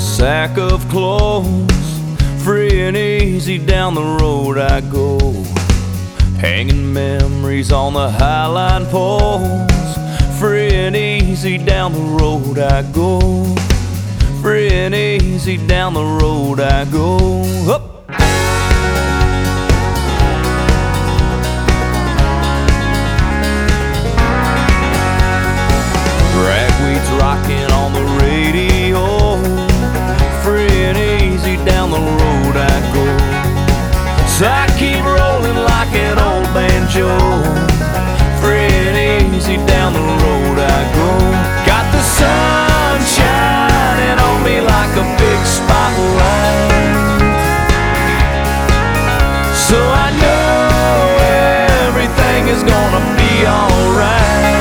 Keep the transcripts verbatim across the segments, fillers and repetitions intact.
sack of clothes, free and easy down the road I go, hanging memories on the highline poles. Free and easy down the road I go, free and easy down the road I go. Up. Ragweed's rocking on the radio, free and easy down the road I go. So I keep rolling like an old banjo, free and easy down the road I go. Got the sun shining on me like a big spotlight, so I know everything is gonna be alright.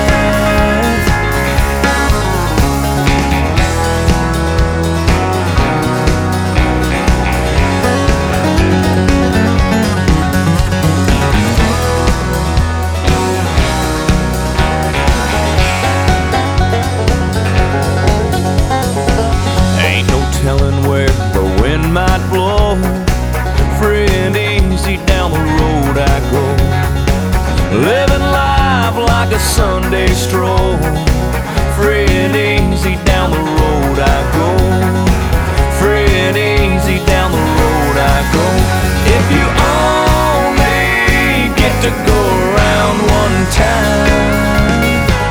Telling where the wind might blow, free and easy down the road I go, living life like a Sunday stroll. Free and easy down the road I go, free and easy down the road I go. If you only get to go around one time,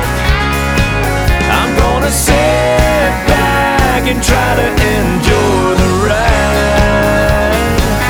I'm gonna sit back and try to enjoy the ride.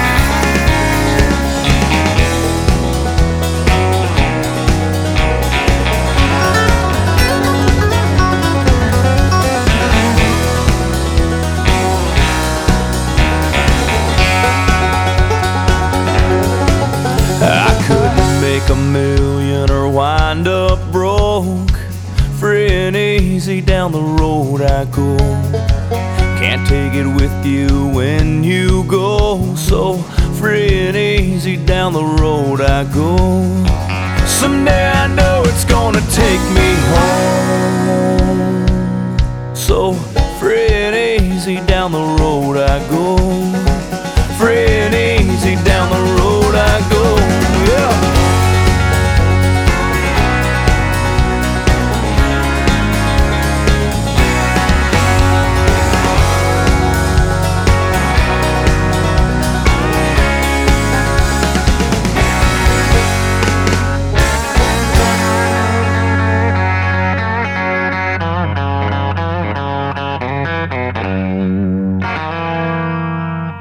I couldn't make a million or wind up broke, free and easy down the road I go. Can't take it with you when you go, so free and easy down the road I go. Someday I know it's gonna take me home, so free and easy down the road I go.